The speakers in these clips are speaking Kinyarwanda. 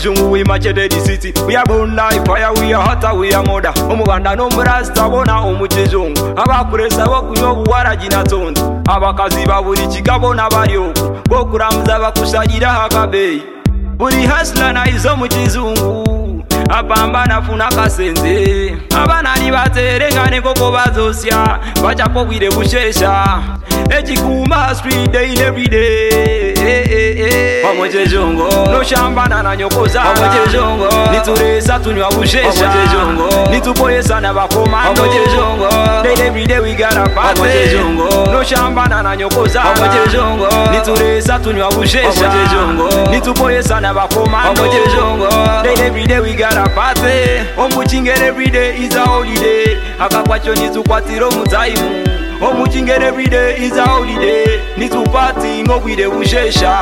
Omukizungu we machete the city. We are born like fire, we are hotter, we are mother. Omuganda no murasta bona omukizungu. Abakuresa bokunywa obuwara ginatonda. Abakazi babuli kigabo n'abalyoku. Bokuramuza bakusagira hakabeyi. Buli hasla na izo omukizungu. Apambana funa kasenze. Abana nibaterenga nekoko bazosya. Bachako bwire bushesha. Echikuma street day every day. Omukizungu no shambana na nyokoza. Omukizungu nituresa tunywa bushesha. Omukizungu nitupoyesa na bakomando. Omukizungu day every day we gotta party. Omukizungu no shambana na nyokoza. Omukizungu nituresa tunywa bushesha. Omukizungu nitupoyesa na bakomando. Omukizungu day every day we gotta party. Omuchingere every day is a holiday. Akakwacho nitukwatira omutaimu. Omuchingere every day is a holiday. Nitupati ngobwire bushesha.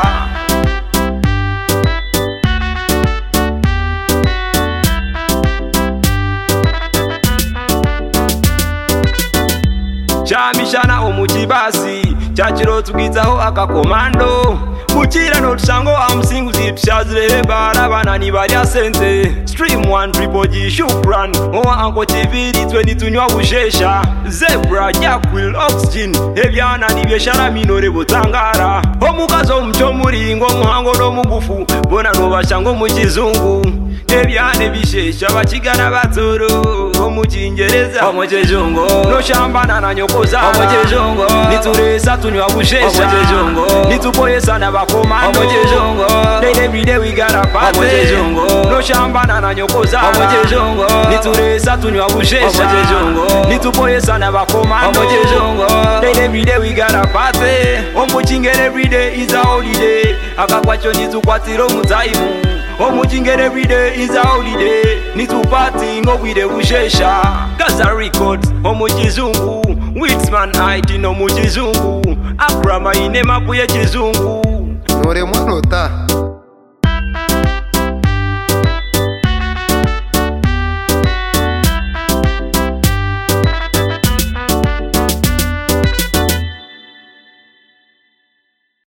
Chamishana omukibasi chachiro tugizaho akakomando. Mukira no tusango amusingu zipshazire barabana ni barya sente. Stream 1 triple G shukran. Owa anko TV 20 tunywa bushesha. Zebra Jackwill Oxygen ebyana nibyeshara minore butangara. Omukazo omucho muringo muhango no mugufu bona no bashango mukizungu. Ebyane bishesha bakigana batoro omukingereza. Omukizungu no shambana na nyokoza. Omukizungu nituresa tunywa bushesha. Omukizungu nitupoyesa na bakomando. Omukizungu day every day we gotta party. Omukizungu no shambana na nyokoza. Omukizungu nituresa tunywa bushesha. Omukizungu nitupoyesa na bakomando. Omukizungu day every day we gotta party. Omuchingere every day is a holiday. Akakwacho nitukwatira omutaimu. Omuchingere every day is a holiday. Nitupati ngobwire bushesha. Gaza Records omukizungu. Witsman IT no mukizungu. Abrama inema kuye kizungu. Nore mwanota.